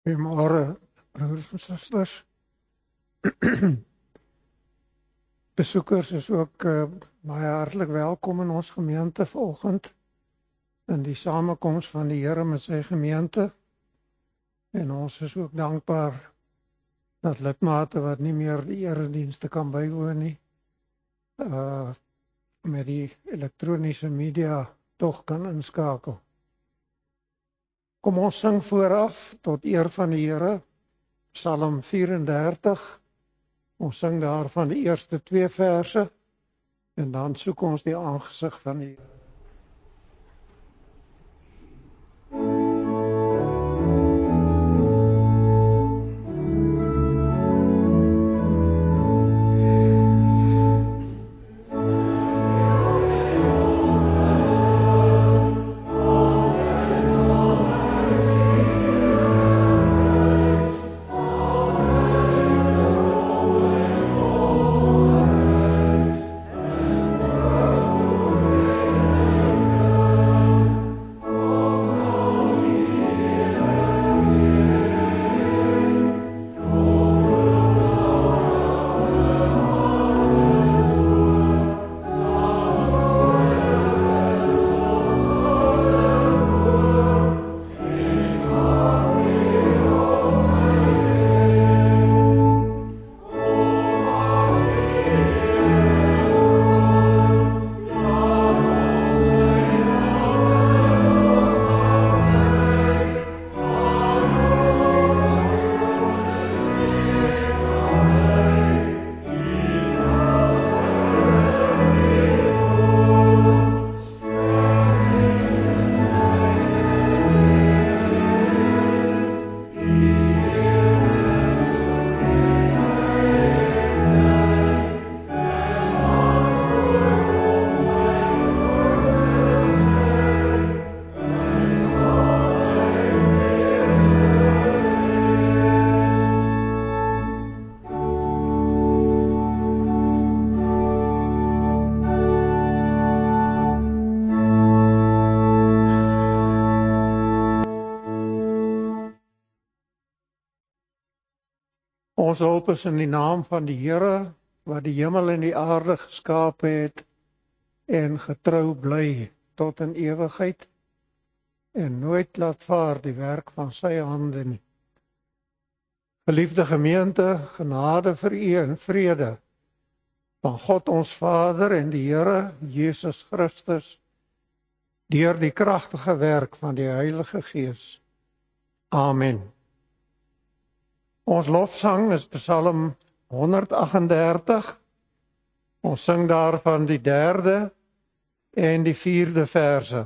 Goeiemôre, broers en susters. Besoekers is ook baie hartlik welkom in ons gemeente vanoggend in die samekoms van die Here met sy gemeente. En ons is ook dankbaar dat lidmate wat nie meer die eredienste kan bywoon nie, met die elektroniese media tog kan inskakel. Kom ons sing vooraf tot eer van die Here, Psalm 34. Ons sing daarvan die eerste 2 verse en dan soek ons die aangesig van die Here. Ons hulp is in die naam van die Here, wat die hemel en die aarde geskape het en getrou bly tot in ewigheid en nooit laat vaar die werk van sy hande nie. Geliefde gemeente, genade vir u en vrede van God ons Vader en die Here Jesus Christus deur die kragtige werk van die Heilige Gees. Amen. Ons lofsang is Psalm 138. Ons sing daarvan die 3de en die 4de verse.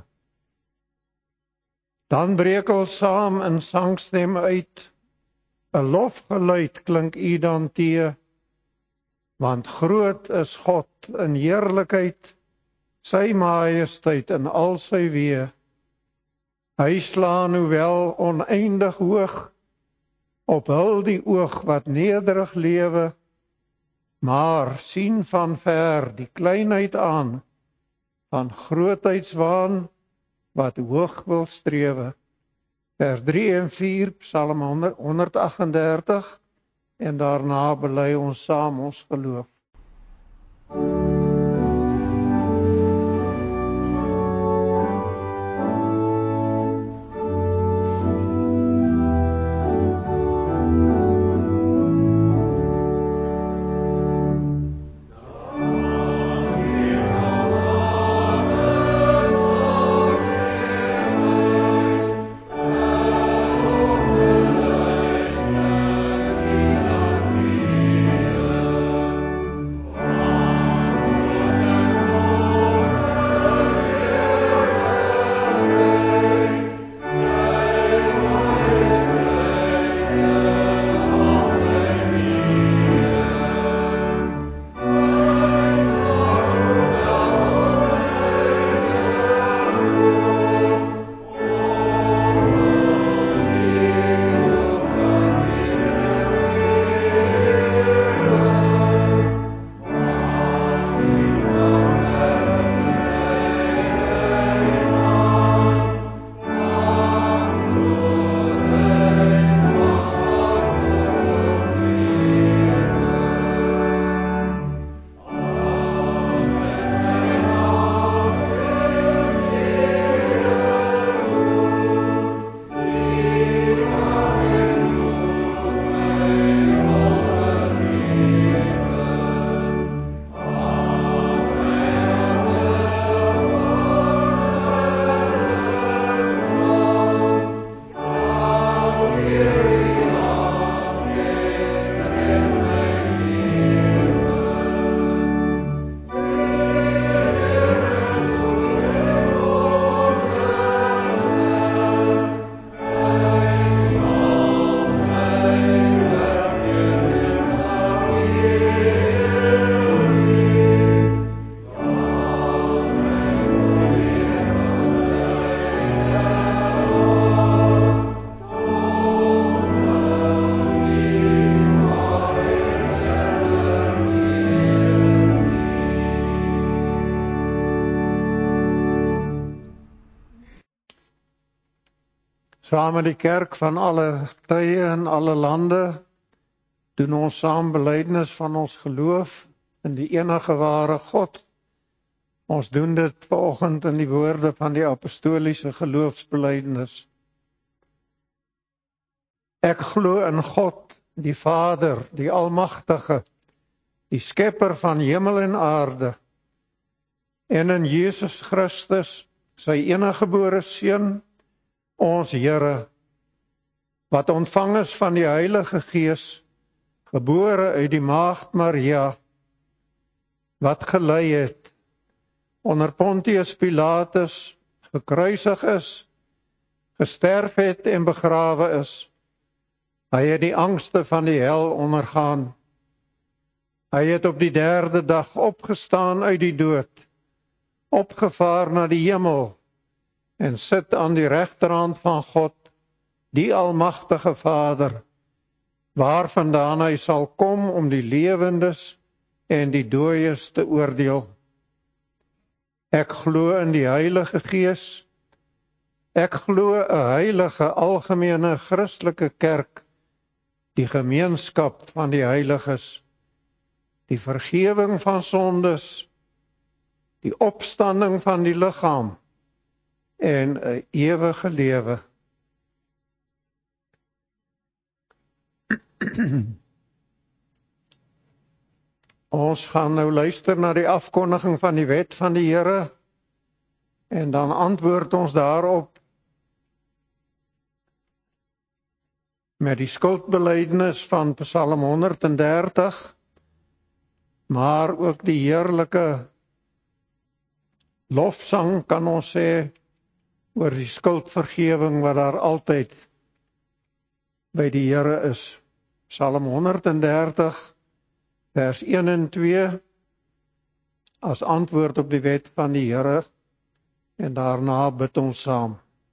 Dan breek ons saam in sangstem uit, 'n lofgeluid klink u dan tee, want groot is God in heerlikheid, sy majesteit in al sy weë. Hy slaan hoewel oneindig hoog, op hul die oog wat nederig lewe, maar sien van ver die kleinheid aan, van grootheidswaan wat hoog wil strewe. Vers 3 en 4, Psalm 138, en daarna bely ons saam ons geloof. Saam met die kerk van alle tye en alle lande doen ons saam belydenis van ons geloof in die enige ware God. Ons doen dit vanoggend in die woorde van die apostoliese geloofsbelydenis. Ek glo in God, die Vader, die Almagtige, die Skepper van hemel en aarde, en in Jesus Christus, sy eniggebore Seun, ons Here, wat ontvang is van die Heilige Gees, gebore uit die maagd Maria, wat gelei het, onder Pontius Pilatus, gekruisig is, gesterf het en begrawe is. Hy het die angste van die hel ondergaan. Hy het op die 3de dag opgestaan uit die dood, opgevaar na die hemel en sit aan die regterhand van God, die Almagtige Vader, waarvandaan hy sal kom om die lewendes en die dooies te oordeel. Ek glo in die Heilige Gees. Ek glo 'n heilige algemene Christelike kerk, die gemeenskap van die heiliges, die vergewing van sondes, die opstanding van die liggaam en 'n ewige lewe. Ons gaan nou luister na die afkondiging van die wet van die Here en dan antwoord ons daarop met die skuldbelydenis van Psalm 130, maar ook die heerlike lofsang kan ons sê oor die skuldvergewing wat daar altyd by die Here is. Psalm 130 vers 1 en 2 as antwoord op die wet van die Here en daarna bid ons saam.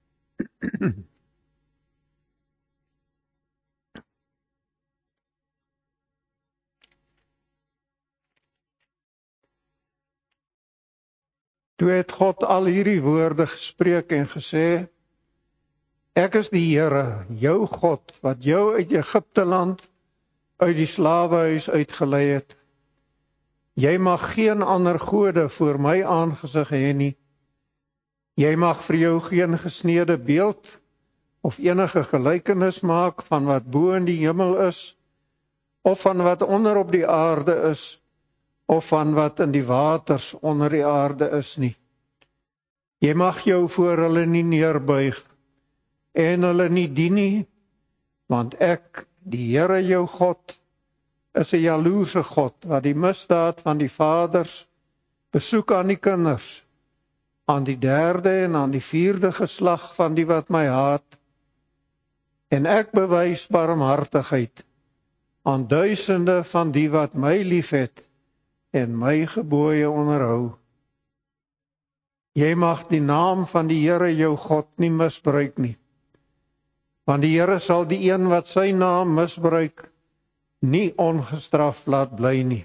Toe het God al hierdie woorde gespreek en gesê, ek is die Here, jou God, wat jou uit Egipte land, uit die slawehuis uitgelei het. Jy mag geen ander gode voor my aangesig hê nie. Jy mag vir jou geen gesneede beeld of enige gelykenis maak van wat bo in die hemel is, of van wat onder op die aarde is, of van wat in die waters onder die aarde is nie. Jy mag jou voor hulle nie neerbuig en hulle nie dien nie, want ek, die Here jou God, is 'n jaloerse God wat die misdaad van die vaders besoek aan die kinders, aan die 3de en aan die 4de geslag van die wat my haat, en ek bewys barmhartigheid aan duisende van die wat my liefhet en my gebooie onderhou. Jy mag die naam van die Here jou God nie misbruik nie, want die Here sal die een wat sy naam misbruik nie ongestraf laat bly nie.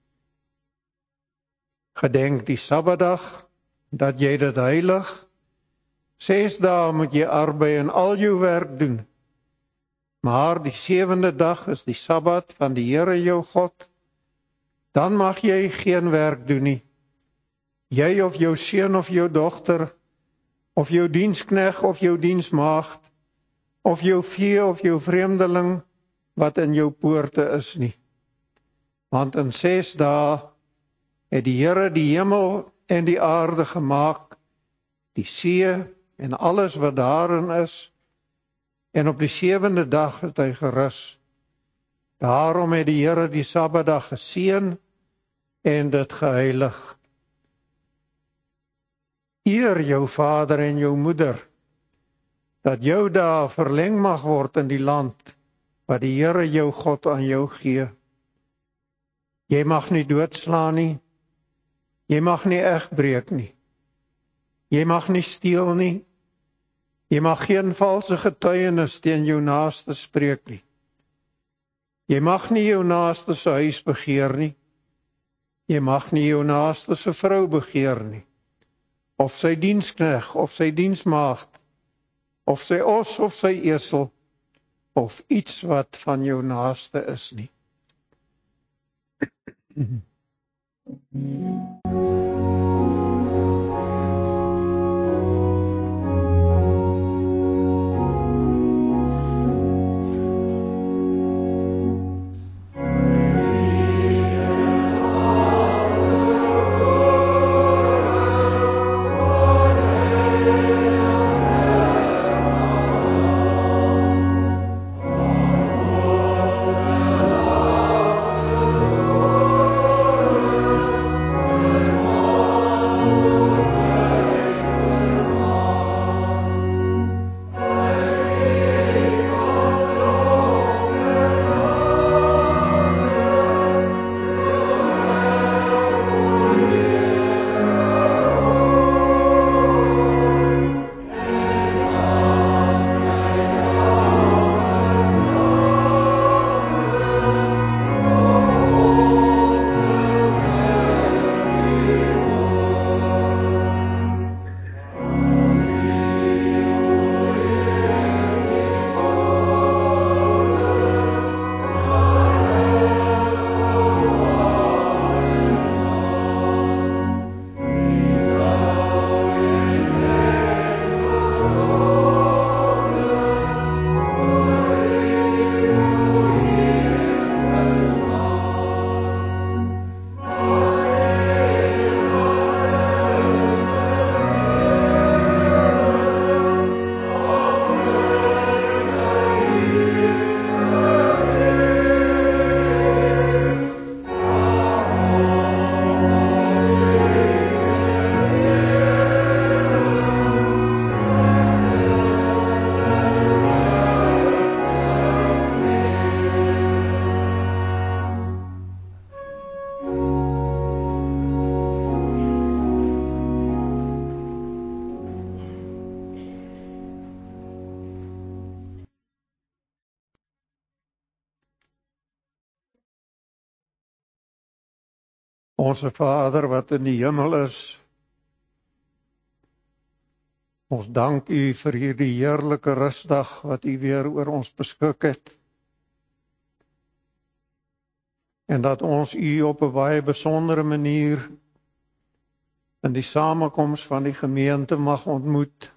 Gedenk die Sabbatdag, dat jy dit heilig. 6 dae moet jy arbei en al jou werk doen. Maar die 7de dag is die Sabbat van die Here jou God. Dan mag jy geen werk doen nie. Jy of jou seun of jou dogter, of jou dienskneg of jou diensmaagd, of jou vee of jou vreemdeling, wat in jou poorte is nie. Want in 6 dae het die Here die hemel en die aarde gemaak, die see en alles wat daarin is, en op die 7de dag het hy gerus. Daarom het die Here die Sabbatdag geseën en dit geheilig. Eer jou vader en jou moeder, dat jou dae verleng mag word in die land, wat die Here jou God aan jou gee. Jy mag nie doodslaan nie, jy mag nie egbreek nie, jy mag nie steel nie, jy mag geen valse getuienis teen jou naaste spreek nie. Jy mag nie jou naaste se huis begeer nie, jy mag nie jou naaste se vrou begeer nie, of sy dienskneg of sy diensmaagd, of sy os of sy esel, of iets wat van jou naaste is nie. Onse Vader wat in die hemel is, ons dank U vir hierdie heerlike rusdag wat U weer oor ons beskik het. En dat ons U op 'n baie besondere manier in die samekoms van die gemeente mag ontmoet.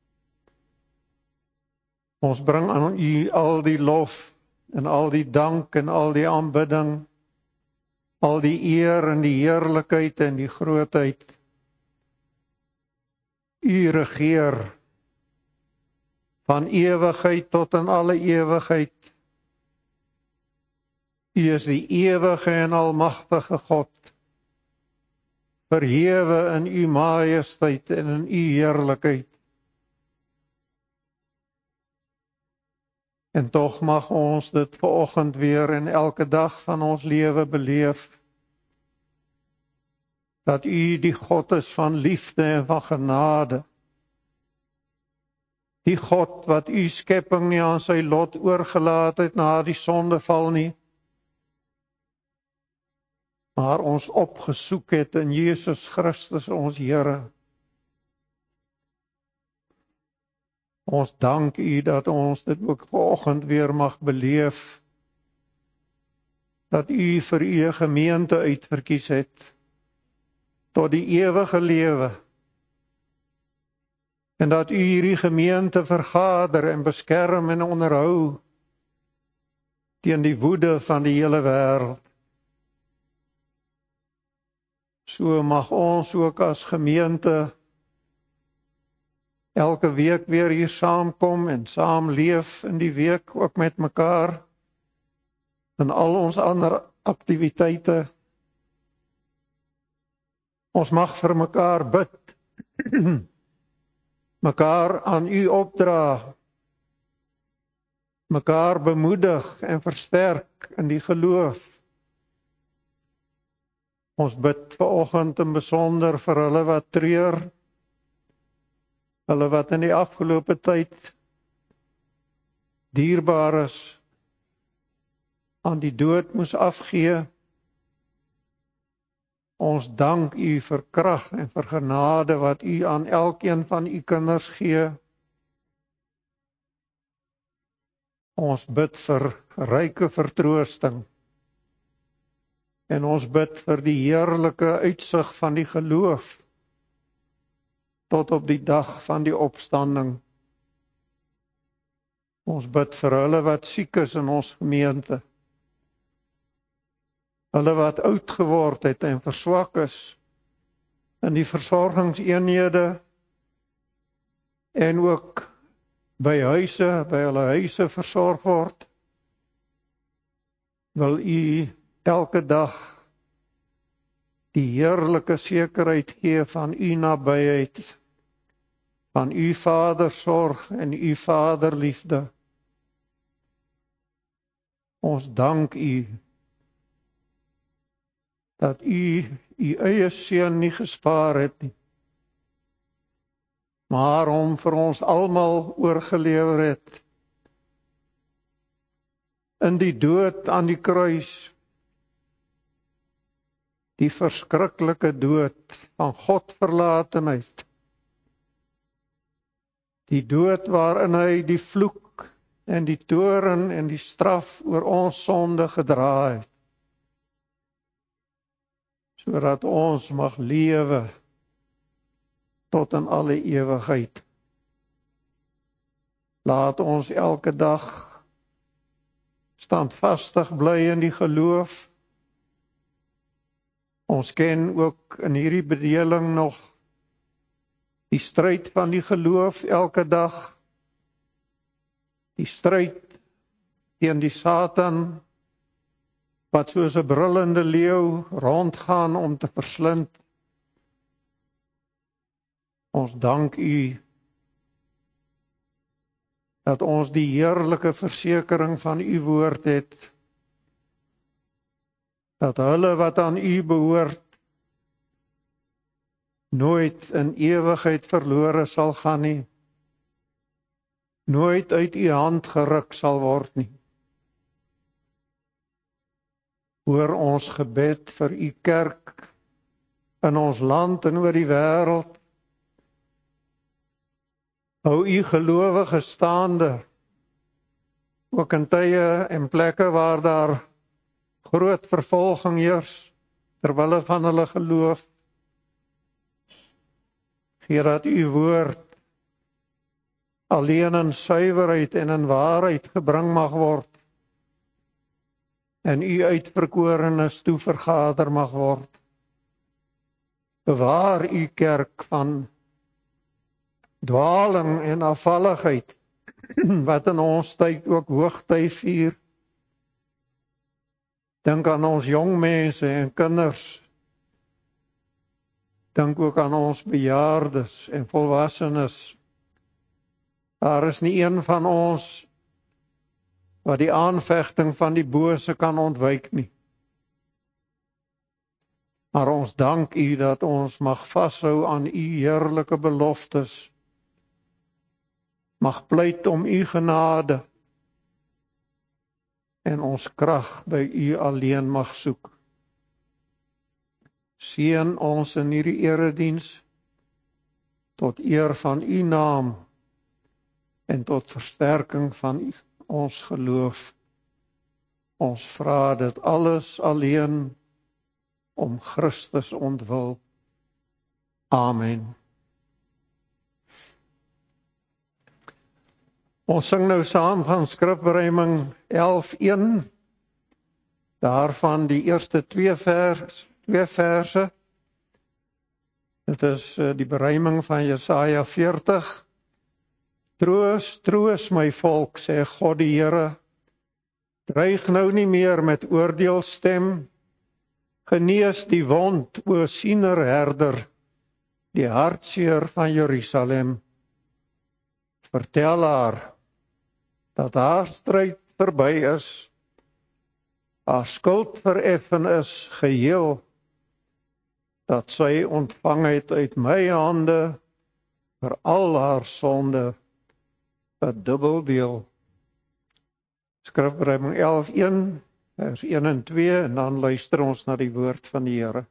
Ons bring aan U al die lof en al die dank en al die aanbidding, al die eer en die heerlikheid en die grootheid. U regeer van ewigheid tot in alle ewigheid. U is die ewige en almagtige God, verhewe in U majesteit en in U heerlikheid. En tog mag ons dit vanoggend weer en elke dag van ons lewe beleef, dat U die God is van liefde en van genade. Die God wat U skepping nie aan sy lot oorgelaat het na die sondeval nie, maar ons opgesoek het in Jesus Christus ons Here. Ons dank U dat ons dit ook vanoggend weer mag beleef, dat U vir U 'n gemeente uitverkies het, tot die ewige lewe, en dat U hierdie gemeente vergader en beskerm en onderhou teen die woede van die hele wêreld. So mag ons ook as gemeente elke week weer hier saamkom en saam leef in die week ook met mekaar, en al ons ander aktiwiteite. Ons mag vir mekaar bid, mekaar aan U opdra, mekaar bemoedig en versterk in die geloof. Ons bid vanoggend in besonder vir hulle wat treur, hulle wat in die afgelope tyd dierbares aan die dood moes afgee. Ons dank U vir krag en vir genade wat U aan elkeen van U kinders gee. Ons bid vir ryke vertroosting. En ons bid vir die heerlike uitsig van die geloof tot op die dag van die opstanding. Ons bid vir hulle wat siek is in ons gemeente. Hulle wat oud geword het en verswak is in die versorgingseenhede en ook by hulle huise versorg word. Wil U elke dag die heerlike sekerheid gee van U nabyheid, van U vadersorg en U vaderliefde. Ons dank U dat U U eie seun nie gespaar het nie, maar hom vir ons almal oorgelewer het in die dood aan die kruis, die verskriklike dood van Godverlatenheid, die dood waarin hy die vloek en die toorn en die straf oor ons sonde gedra het, sodat ons mag lewe tot in alle ewigheid. Laat ons elke dag standvastig bly in die geloof. Ons ken ook in hierdie bedeling nog die stryd van die geloof elke dag, die stryd teen die Satan, wat soos 'n brullende leeu rondgaan om te verslind. Ons dank U dat ons die heerlike versekering van U woord het, dat hulle wat aan U behoort, nooit in ewigheid verlore sal gaan nie, nooit uit U hand geruk sal word nie. Hoor ons gebed vir U kerk in ons land en oor die wêreld. Hou U gelowiges staande, ook in tye en plekke waar daar groot vervolging heers ter wille van hulle geloof. Gee dat U woord alleen in suiwerheid en in waarheid gebring mag word, en U uitverkorenes toe vergader mag word. Bewaar U kerk van dwaling en afvalligheid, wat in ons tyd ook hoogtyd vier. Dink aan ons jong mense en kinders. Dink ook aan ons bejaardes en volwassenes. Daar is nie een van ons wat die aanvegting van die bose kan ontwyk nie. Maar ons dank U dat ons mag vashou aan U heerlike beloftes, mag pleit om U genade en ons krag by U alleen mag soek. Seën ons in hierdie erediens tot eer van U naam en tot versterking van ons geloof. Ons vra dit alles alleen om Christus ontwil. Amen. Ons sing nou saam van skrifberuiming 11:1, daarvan die eerste twee verse. Dit is die beruiming van Jesaja 40. Troos, troos my volk, sê God die Here, dreig nou nie meer met oordeelstem, genees die wond, o sienerherder, die hartseer van Jerusalem. Vertel haar dat haar stryd verby is, haar skuld vereffen is geheel, dat sy ontvang het uit my hande vir al haar sonde 'n dubbel deel. Skrifberuiming 11:1, vers 1 en 2, en dan luister ons na die woord van die Here.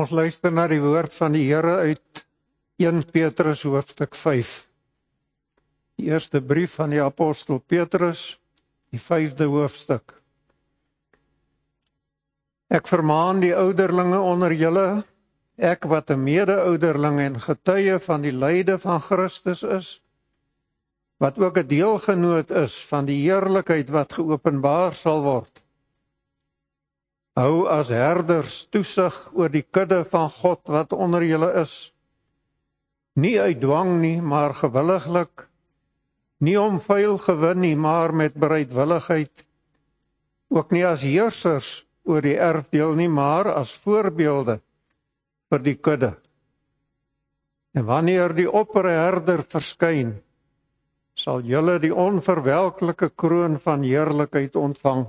Ons luister na die woord van die Here uit 1 Petrus hoofstuk 5. Die eerste brief van die apostel Petrus, die 5de hoofstuk. Ek vermaan die ouderlinge onder julle, ek wat 'n mede-ouderling en getuie van die lyde van Christus is, wat ook 'n deelgenoot is van die heerlikheid wat geopenbaar sal word. Hou as herders toesig oor die kudde van God wat onder julle is. Nie uit dwang nie, maar gewilliglik. Nie om vuil gewin nie, maar met bereidwilligheid. Ook nie as heersers oor die erfdeel nie, maar as voorbeelde vir die kudde. En wanneer die opperherder verskyn, sal julle die onverwelklike kroon van heerlikheid ontvang.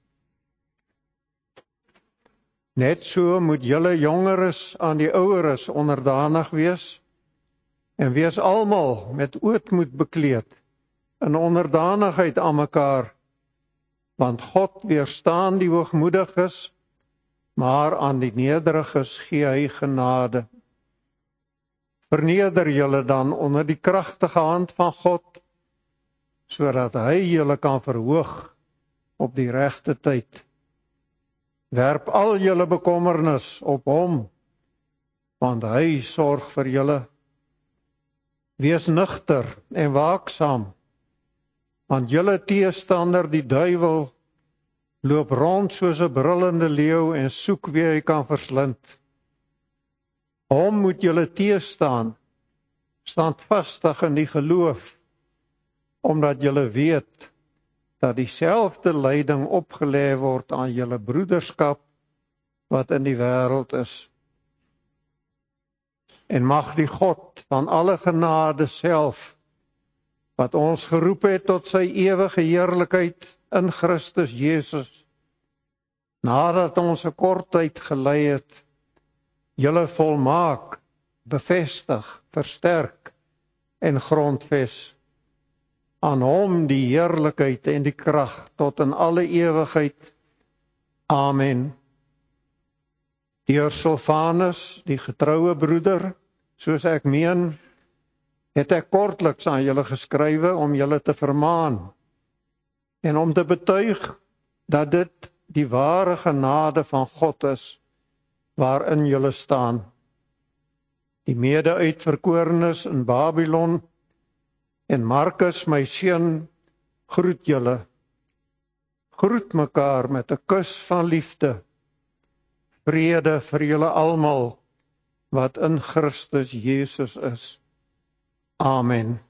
Net so moet julle jongeres aan die oueres onderdanig wees, en wees almal met ootmoed bekleed, in onderdanigheid aan mekaar, want God weerstaan die hoogmoediges, maar aan die nederiges gee hy genade. Verneder julle dan onder die kragtige hand van God, sodat hy julle kan verhoog op die regte tyd. Werp al julle bekommernis op hom, want hy sorg vir julle. Wees nugter en waaksaam, want julle teestander die duiwel loop rond soos 'n brullende leeu en soek wie hy kan verslind. Hom moet julle teestaan, standvastig in die geloof, omdat julle weet dat dieselfde lyding opgelê word aan julle broederskap wat in die wêreld is. En mag die God van alle genade self, wat ons geroep het tot sy ewige heerlikheid in Christus Jesus, nadat ons 'n kort tyd gelei het, julle volmaak, bevestig, versterk en grondves. Aan hom die heerlikheid en die krag tot in alle ewigheid. Amen. Deur Silvanus, die getroue broeder, soos ek meen, het ek kortliks aan julle geskrywe om julle te vermaan en om te betuig dat dit die ware genade van God is waarin julle staan. Die mede-uitverkorenes in Babylon en Markus, my seun, groet julle. Groet mekaar met 'n kus van liefde. Vrede vir julle almal wat in Christus Jesus is. Amen.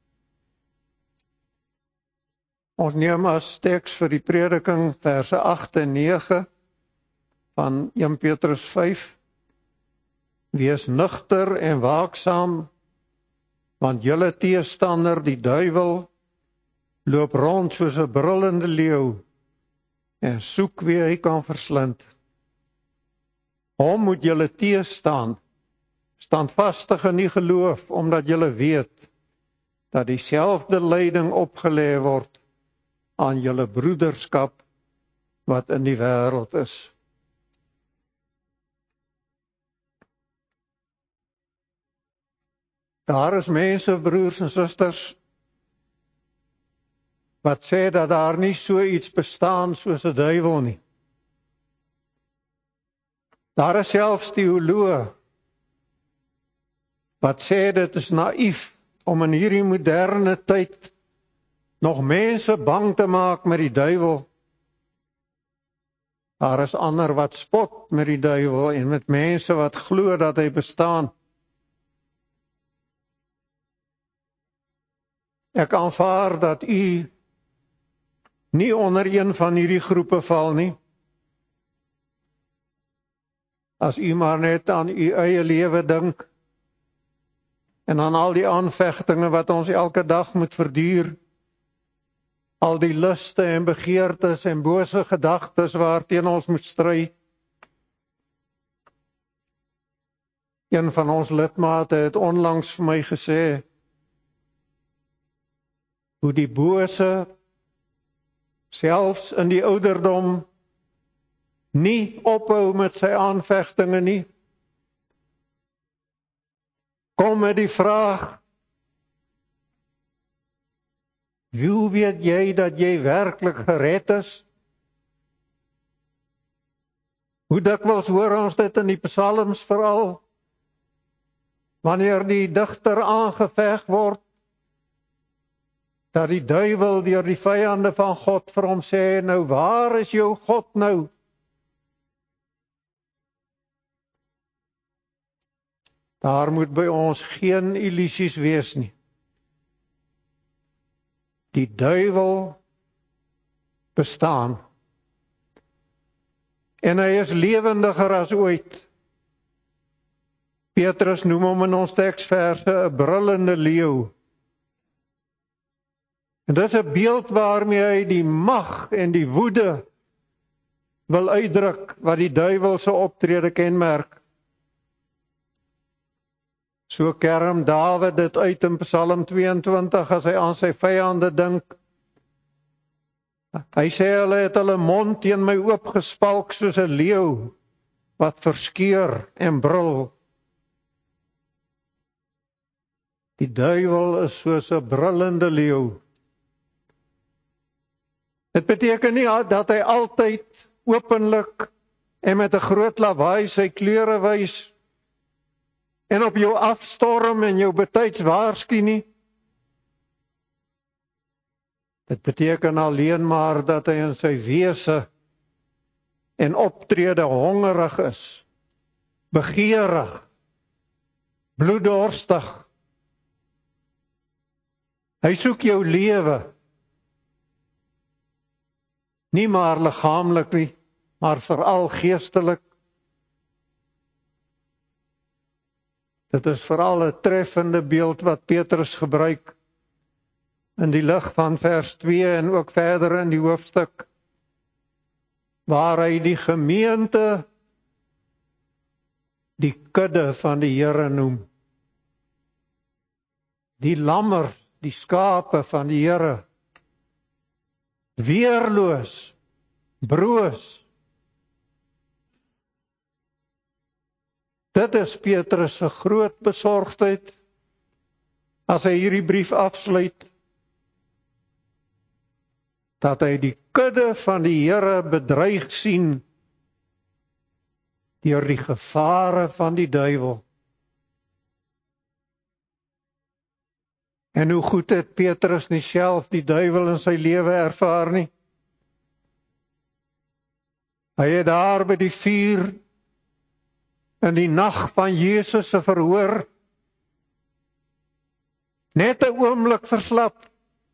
Ons neem as teks vir die prediking verse 8 en 9 van 1 Petrus 5. Wees nugter en waaksaam, want julle teestander die duiwel loop rond soos 'n brullende leeu en soek wie hy kan verslind. Hom moet julle teestaan, standvastig in die geloof, omdat julle weet dat dieselfde lyding opgelê word aan julle broederskap wat in die wêreld is. Daar is mense, broers en susters, wat sê dat daar nie so iets bestaan soos 'n duiwel nie. Daar is selfs teoloë wat sê dit is naïef om in hierdie moderne tyd nog mense bang te maak met die duiwel. Daar is ander wat spot met die duiwel en met mense wat glo dat hy bestaan. Ek aanvaar dat u nie onder een van hierdie groepe val nie. As u maar net aan u eie lewe dink en aan al die aanvegtinge wat ons elke dag moet verduur, al die luste en begeertes en bose gedagtes waarteen ons moet stry. Een van ons lidmate het onlangs vir my gesê, hoe die bose, selfs in die ouderdom, nie ophou met sy aanvegtinge nie, kom met die vraag, hoe weet jy dat jy werklik gered is? Hoe dikwels hoor ons dit in die psalms veral, wanneer die digter aangeveg word, dat die duiwel deur die vyande van God vir hom sê, nou waar is jou God nou? Daar moet by ons geen illusies wees nie. Die duiwel bestaan. En hy is lewendiger as ooit. Petrus noem hom in ons teksverse 'n brullende leeu. En dit is 'n beeld waarmee hy die mag en die woede wil uitdruk wat die duiwel se optrede kenmerk. So kerm Dawid dit uit in Psalm 22 as hy aan sy vyande dink. Hy sê hulle het hulle mond teen my oopgespalk soos 'n leeu wat verskeur en brul. Die duiwel is soos 'n brullende leeu. Dit beteken nie dat hy altyd openlik en met 'n groot lawaai sy kleure wys en op jou afstorm en jou betyds waarsku nie. Dit beteken alleen maar dat hy in sy wese en optrede hongerig is, begeerig, bloeddorstig. Hy soek jou lewe, nie maar liggaamlik nie, maar veral geestelik. Dit is veral 'n treffende beeld wat Petrus gebruik in die lig van vers 2 en ook verder in die hoofstuk, waar hy die gemeente die kudde van die Here noem. Die lammer, die skape van die Here, weerloos, broos. Dit is Petrus se groot besorgdheid as hy hierdie brief afsluit, dat hy die kudde van die Here bedreig sien deur die gevare van die duiwel. En hoe goed het Petrus nie self die duiwel in sy lewe ervaar nie. Hy het daar by die vuur in die nag van Jesus se verhoor net 'n oomblik verslap.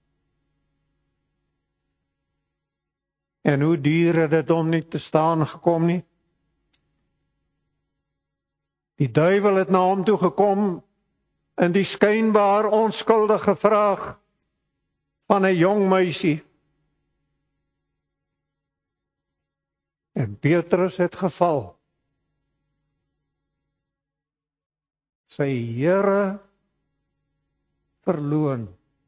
En hoe duur het dit hom nie te staan gekom nie. Die duiwel het na hom toe gekom in die skynbaar onskuldige vraag van 'n jong meisie. En Petrus het geval. Sy Here verloon.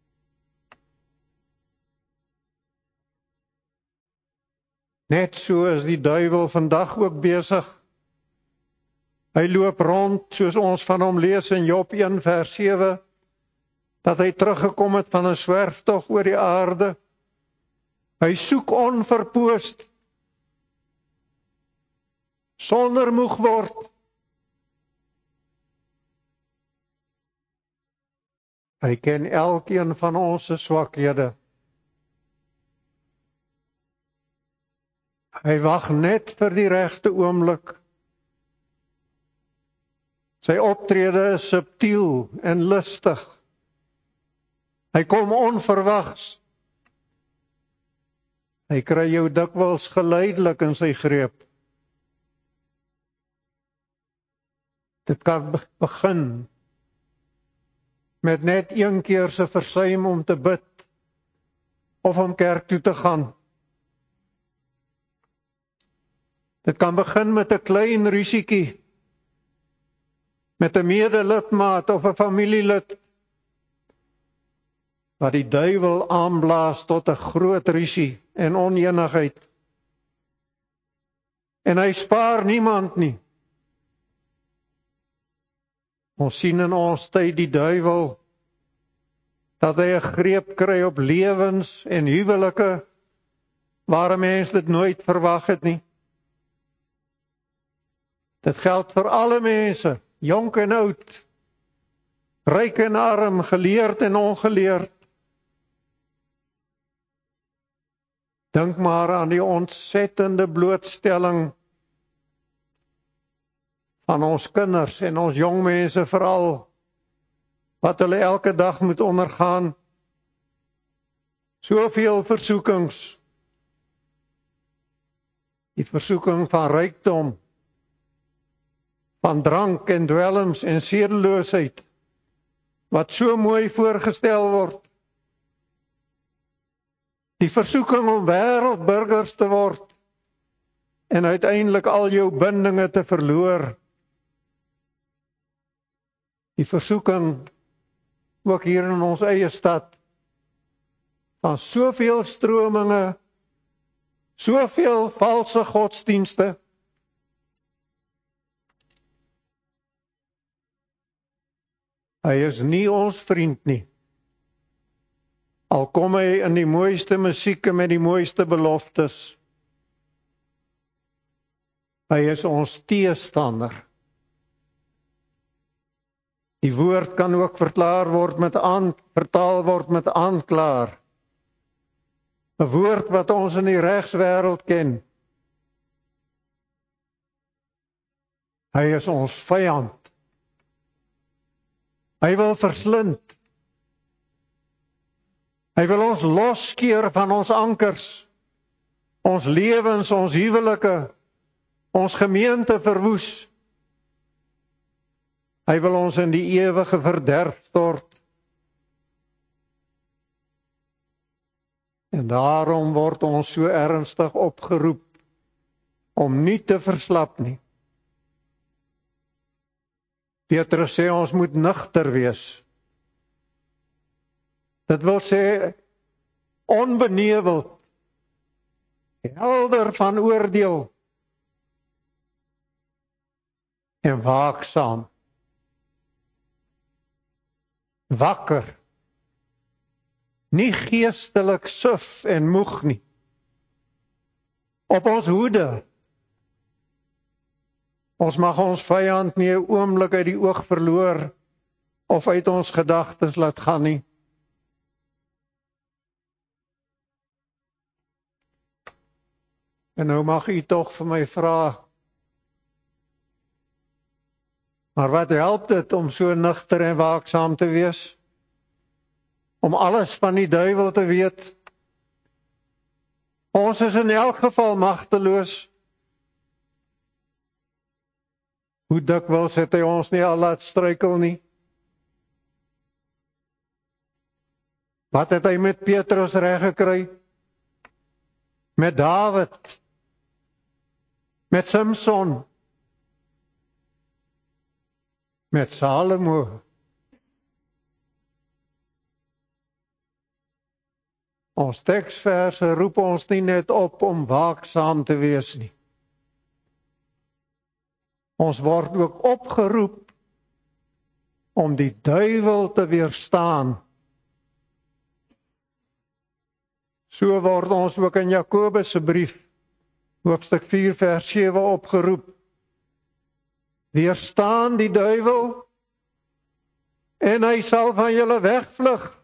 Net so is die duiwel vandag ook besig. Hy loop rond, soos ons van hom lees in Job 1 vers 7, dat hy teruggekom het van 'n swerftog oor die aarde. Hy soek onverpoost, sonder moeg word. Hy ken elkeen van ons se swakhede. Hy wag net vir die regte oomblik. Sy optrede is subtiel en lustig. Hy kom onverwags. Hy kry jou dikwels geleidelik in sy greep. Dit kan begin met net een keer se versuim om te bid of om kerk toe te gaan. Dit kan begin met 'n klein risiekie, met 'n medelidmaat of 'n familielid, wat die duiwel aanblaas tot 'n groot risie en onenigheid. En hy spaar niemand nie. Ons sien in ons tyd die duiwel, dat hy 'n greep kry op lewens en huwelike, waar 'n mens dit nooit verwag het nie. Dit geld vir alle mense, jonk en oud, ryk en arm, geleerd en ongeleerd. Dink maar aan die ontsettende blootstelling van ons kinders en ons jong mense veral, wat hulle elke dag moet ondergaan. Soveel versoekings. Die versoeking van rykdom, van drank en dwelms en sedeloosheid, wat so mooi voorgestel word. Die versoeking om wêreldburgers te word en uiteindelik al jou bindinge te verloor. Die versoeking, ook hier in ons eie stad, van soveel strominge, soveel valse godsdienste. Hy is nie ons vriend nie. Al kom hy in die mooiste musiek en met die mooiste beloftes. Hy is ons teestander. Die woord kan ook vertaal word met aanklaer. 'n woord wat ons in die regswêreld ken. Hy is ons vyand. Hy wil verslind. Hy wil ons loskeer van ons ankers, ons lewens, ons huwelike, ons gemeente verwoes. Hy wil ons in die ewige verderf stort. En daarom word ons so ernstig opgeroep om nie te verslap nie. Petrus sê ons moet nugter wees. Dit wil sê onbeneveld, helder van oordeel en waaksaam. Wakker, nie geestelik suf en moeg nie. Op ons hoede. Ons mag ons vyand nie 'n oomblik uit die oog verloor of uit ons gedagtes laat gaan nie. En nou mag u tog vir my vra, maar wat help dit om so nugter en waaksaam te wees? Om alles van die duiwel te weet? Ons is in elk geval magteloos. Hoe dikwels het hy ons nie al laat struikel nie? Wat het hy met Petrus reg gekry? Met Dawid? Met Samson? Met Salomo? Ons teksverse roep ons nie net op om waaksaam te wees nie. Ons word ook opgeroep om die duiwel te weerstaan. So word ons ook in Jakobus se brief, hoofstuk 4 vers 7 opgeroep. Weerstaan die duiwel en hy sal van julle wegvlug.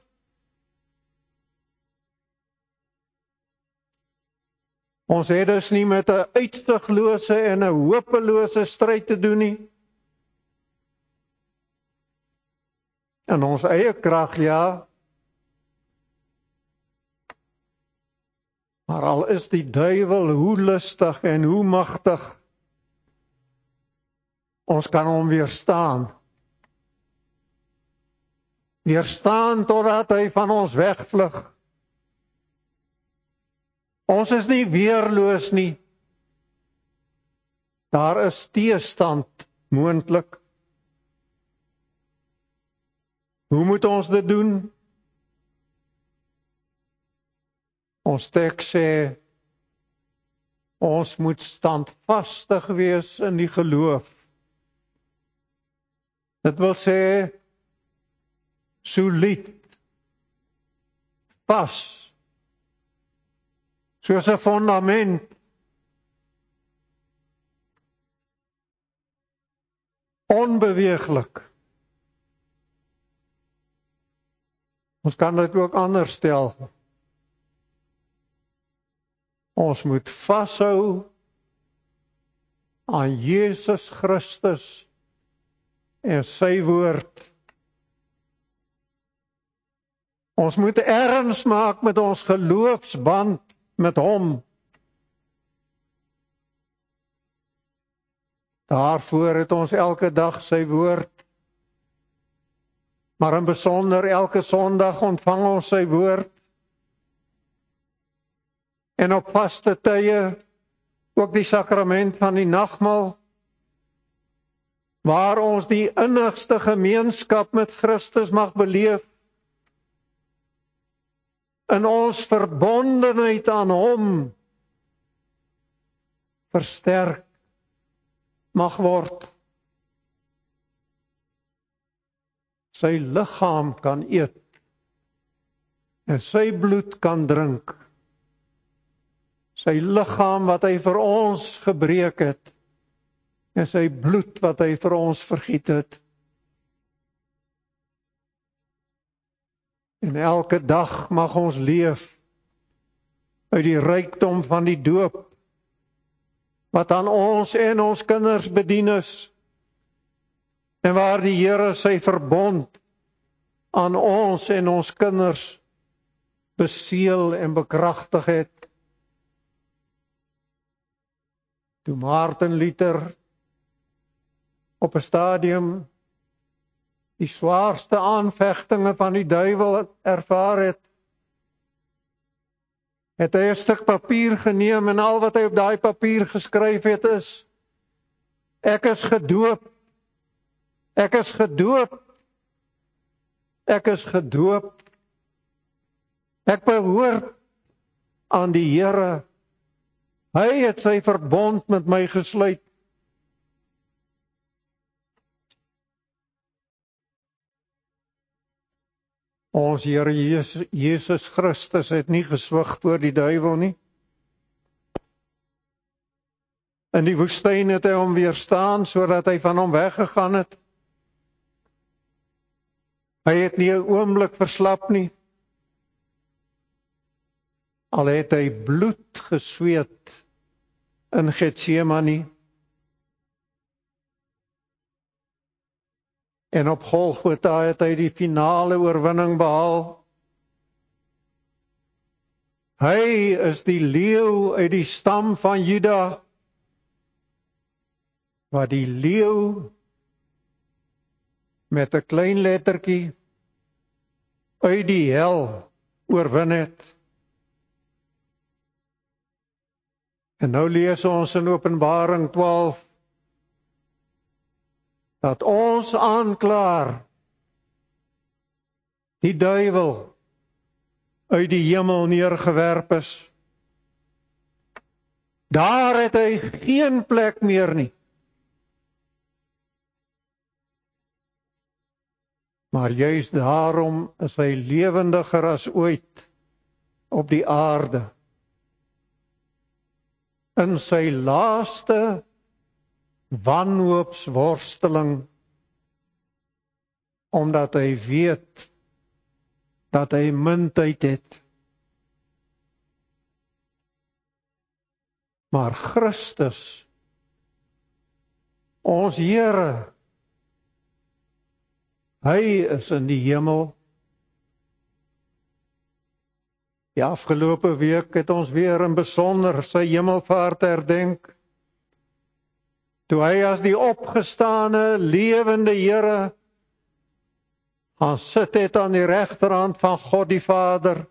Ons het dus nie met 'n uitsiglose en 'n hopelose stryd te doen nie. In ons eie krag, ja. Maar al is die duiwel hoe lustig en hoe magtig, ons kan hom weerstaan. Weerstaan totdat hy van ons wegvlug. Ons is nie weerloos nie. Daar is teestand moontlik. Hoe moet ons dit doen? Ons teks sê, ons moet standvastig wees in die geloof. Dit wil sê, solied, pas, soos 'n fondament. Onbeweeglik. Ons kan dit ook anders stel. Ons moet vashou aan Jesus Christus en sy woord. Ons moet erns maak met ons geloofsband met hom. Daarvoor het ons elke dag sy woord. Maar in besonder elke Sondag ontvang ons sy woord. En op vaste tye ook die sakrament van die nagmaal, waar ons die innigste gemeenskap met Christus mag beleef, in ons verbondenheid aan hom versterk mag word. Sy liggaam kan eet en sy bloed kan drink. Sy liggaam wat hy vir ons gebreek het en sy bloed wat hy vir ons vergiet het. En elke dag mag ons leef uit die rykdom van die doop, wat aan ons en ons kinders bedien is, en waar die Here sy verbond aan ons en ons kinders beseël en bekragtig het. Toe Martin Luther op 'n stadium die swaarste aanvegtinge van die duiwel ervaar het, het hy 'n stuk papier geneem en al wat hy op daai papier geskryf het is: ek is gedoop, ek is gedoop, ek is gedoop, ek behoort aan die Here, hy het sy verbond met my gesluit. Ons Here Jesus Christus het nie geswyg voor die duiwel nie. In die woestyn het hy hom weerstaan sodat hy van hom weggegaan het. Hy het nie 'n oomblik verslap nie. Al het hy bloed gesweet in Getsemane. En op Golgotha het hy die finale oorwinning behaal. Hy is die leeu uit die stam van Juda, wat die leeu met 'n klein lettertjie uit die hel oorwin het. En nou lees ons in Openbaring 12 dat ons aanklaer, die duiwel, uit die hemel neergewerp is. Daar het hy geen plek meer nie. Maar juist daarom is hy lewendiger as ooit op die aarde. In sy laaste wanhoopsworsteling, omdat hy weet dat hy min tyd het. Maar Christus, ons Here, hy is in die hemel. Die afgelope week het ons weer in besonder sy hemelvaart herdenk, toe hy as die opgestane, lewende Here gaan sit het aan die regterhand van God die Vader,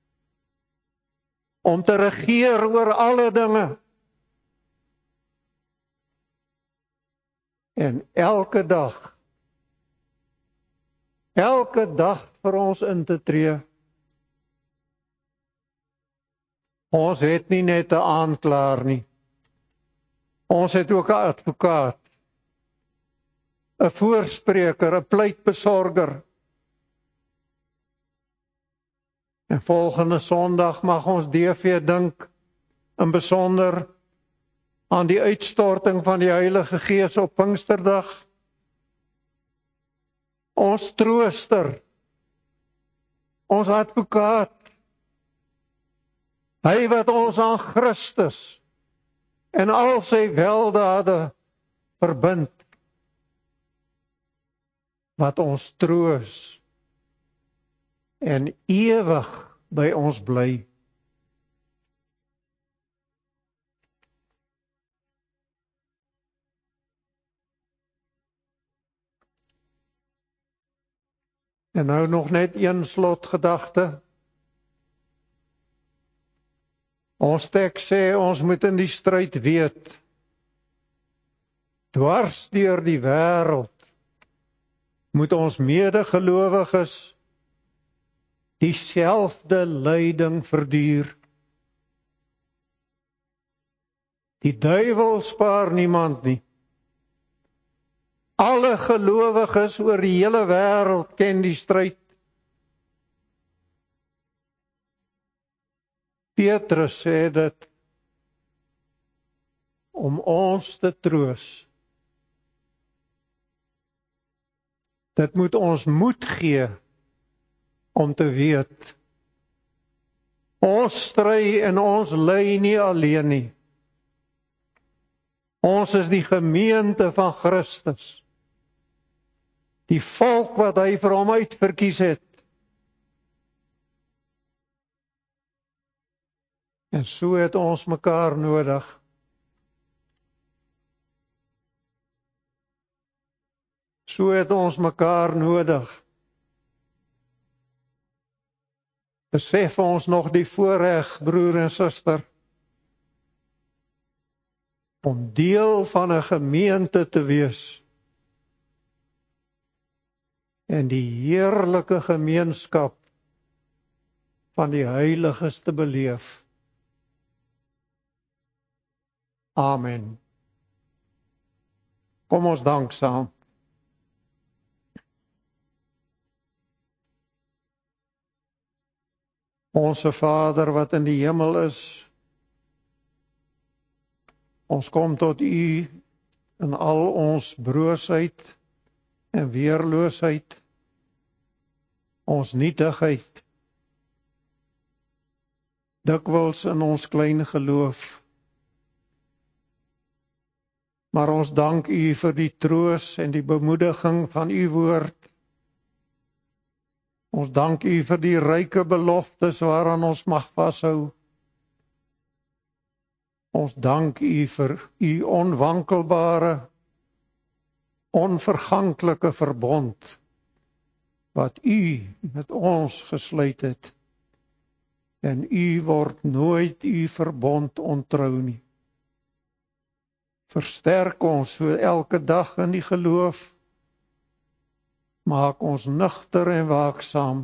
om te regeer oor alle dinge. En elke dag vir ons in te tree. Ons het nie net 'n aanklaer nie. Ons het ook 'n advokaat. 'n voorspreker, 'n pleitbesorger. En volgende Sondag mag ons DV dink in besonder aan die uitstorting van die Heilige Gees op Pinksterdag. Ons trooster, ons advokaat, hy wat ons aan Christus en al sy weldade verbind, wat ons troos en ewig by ons bly. En nou nog net een slotgedagte. Ons teks sê ons moet in die stryd weet, dwars deur die wêreld moet ons medegelowiges dieselfde lyding verduur. Die duiwel spaar niemand nie. Alle gelowiges oor die hele wêreld ken die stryd. Petrus sê dit om ons te troos. Dit moet ons moed gee om te weet, ons stry en ons ly nie alleen nie. Ons is die gemeente van Christus, die volk wat hy vir hom uitverkies het. En so het ons mekaar nodig. So het ons mekaar nodig. Besef ons nog die voorreg, broer en suster, om deel van 'n gemeente te wees en die heerlike gemeenskap van die heiliges te beleef. Amen. Kom ons dank saam. Onse Vader wat in die hemel is, ons kom tot U in al ons broosheid en weerloosheid, ons nietigheid, dikwels in ons klein geloof. Maar ons dank U vir die troos en die bemoediging van U woord. Ons dank U vir die ryke beloftes waaraan ons mag vashou. Ons dank U vir U onwankelbare, onverganklike verbond wat U met ons gesluit het. En U word nooit U verbond ontrou nie. Versterk ons so elke dag in die geloof. Maak ons nugter en waaksaam.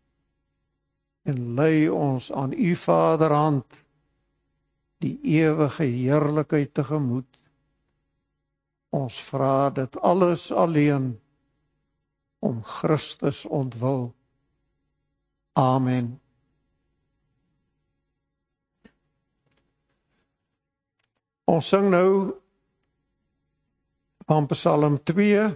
En lei ons aan U Vaderhand die ewige heerlikheid tegemoet. Ons vra dit alles alleen om Christus ontwil. Amen. Ons sing nou van Psalm 2,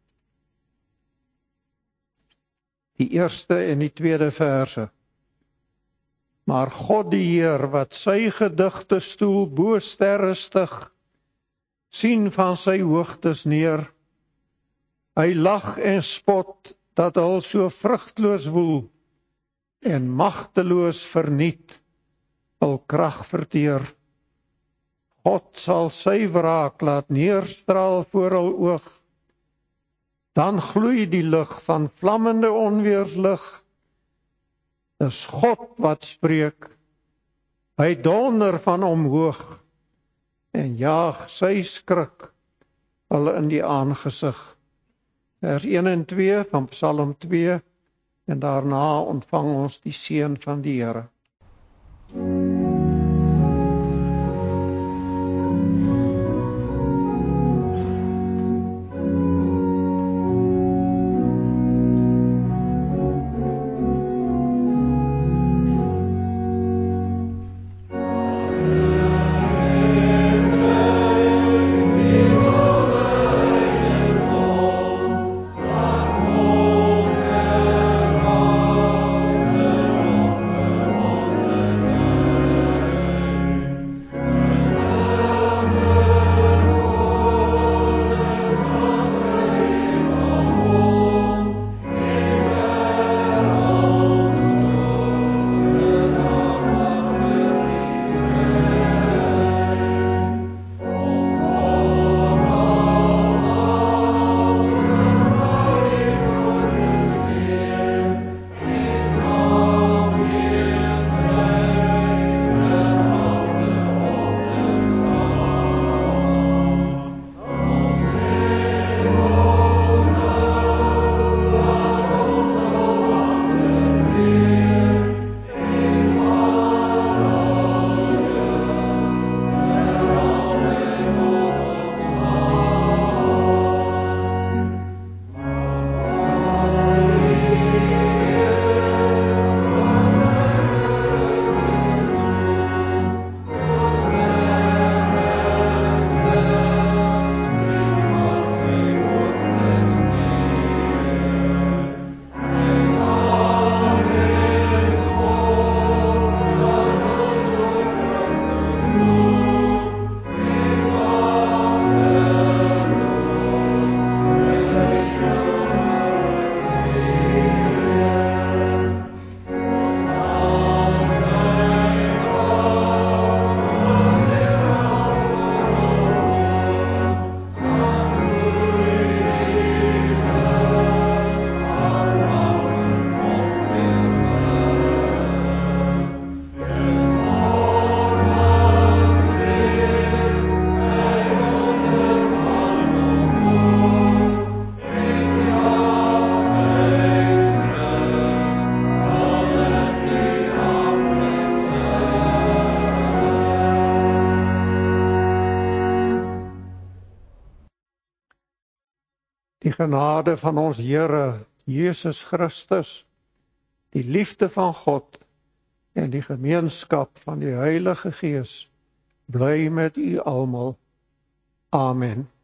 die eerste en die tweede verse. Maar God die Heer, wat sy gedigte stoel bo sterre stig, sien van sy hoogtes neer. Hy lag en spot, dat al so vrugteloos woel, en magteloos verniet, hul krag verteer. God sal sy wraak laat neerstraal voor hul oog, dan gloei die lig van vlammende onweerslig. Dis God wat spreek, hy donder van omhoog, en jaag sy skrik hulle in die aangesig. Vers 1 en 2 van Psalm 2, en daarna ontvang ons die seën van die Here. Die genade van ons Here Jesus Christus, die liefde van God en die gemeenskap van die Heilige Gees bly met u almal. Amen.